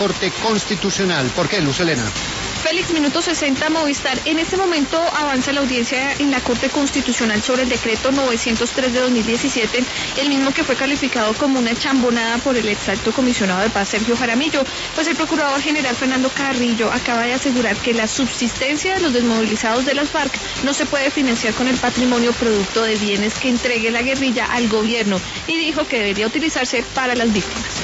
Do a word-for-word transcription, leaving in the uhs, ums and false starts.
Corte Constitucional. ¿Por qué, Luz Helena? Félix, minuto sesenta, Movistar. En este momento avanza la audiencia en la Corte Constitucional sobre el decreto novecientos tres de dos mil diecisiete, el mismo que fue calificado como una chambonada por el ex alto comisionado de paz, Sergio Jaramillo. Pues el procurador general Fernando Carrillo acaba de asegurar que la subsistencia de los desmovilizados de las FARC no se puede financiar con el patrimonio producto de bienes que entregue la guerrilla al gobierno, y dijo que debería utilizarse para las víctimas.